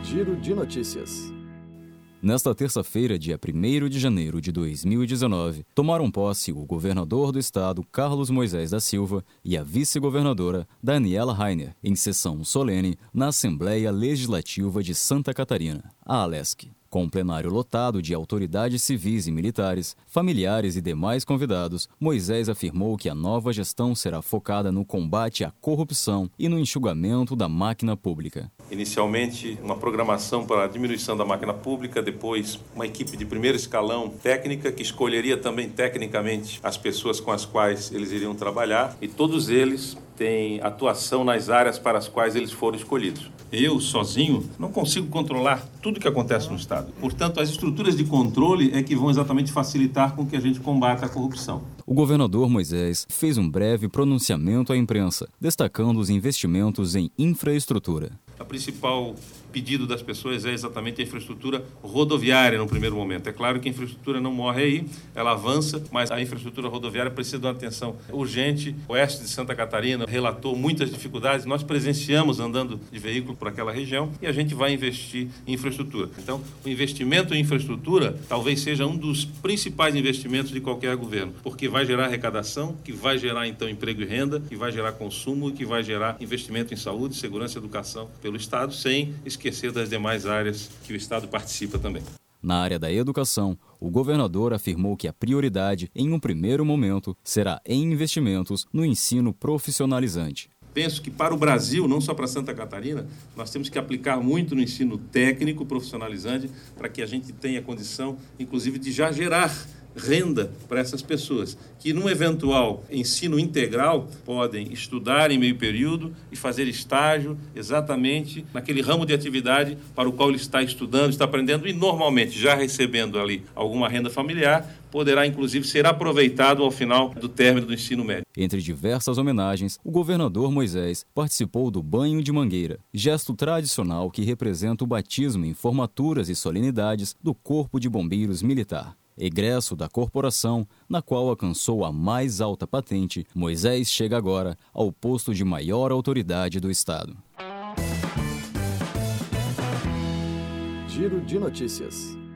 Giro de Notícias. Nesta terça-feira, dia 1º de janeiro de 2019, tomaram posse o governador do estado, Carlos Moisés da Silva, e a vice-governadora, Daniela Rainer, em sessão solene na Assembleia Legislativa de Santa Catarina, a ALESC. Com um plenário lotado de autoridades civis e militares, familiares e demais convidados, Moisés afirmou que a nova gestão será focada no combate à corrupção e no enxugamento da máquina pública. Inicialmente, uma programação para a diminuição da máquina pública, depois uma equipe de primeiro escalão técnica que escolheria também tecnicamente as pessoas com as quais eles iriam trabalhar, e todos eles têm atuação nas áreas para as quais eles foram escolhidos. Eu, sozinho, não consigo controlar tudo o que acontece no Estado. Portanto, as estruturas de controle é que vão exatamente facilitar com que a gente combata a corrupção. O governador Moisés fez um breve pronunciamento à imprensa, destacando os investimentos em infraestrutura. O principal pedido das pessoas é exatamente a infraestrutura rodoviária no primeiro momento. É claro que a infraestrutura não morre aí, ela avança, mas a infraestrutura rodoviária precisa de uma atenção urgente. O oeste de Santa Catarina relatou muitas dificuldades, nós presenciamos andando de veículo por aquela região e a gente vai investir em infraestrutura. Então, o investimento em infraestrutura talvez seja um dos principais investimentos de qualquer governo, porque vai gerar arrecadação, que vai gerar então emprego e renda, que vai gerar consumo e que vai gerar investimento em saúde, segurança e educação pelo Estado, sem esquecer das demais áreas que o Estado participa também. Na área da educação, o governador afirmou que a prioridade, em um primeiro momento, será em investimentos no ensino profissionalizante. Penso que para o Brasil, não só para Santa Catarina, nós temos que aplicar muito no ensino técnico profissionalizante para que a gente tenha condição, inclusive, de já gerar renda para essas pessoas, que num eventual ensino integral podem estudar em meio período e fazer estágio exatamente naquele ramo de atividade para o qual ele está estudando, está aprendendo e normalmente já recebendo ali alguma renda familiar, poderá inclusive ser aproveitado ao final do término do ensino médio. Entre diversas homenagens, o governador Moisés participou do banho de mangueira, gesto tradicional que representa o batismo em formaturas e solenidades do Corpo de Bombeiros Militar. Egresso da corporação, na qual alcançou a mais alta patente, Moisés chega agora ao posto de maior autoridade do Estado. Giro de Notícias.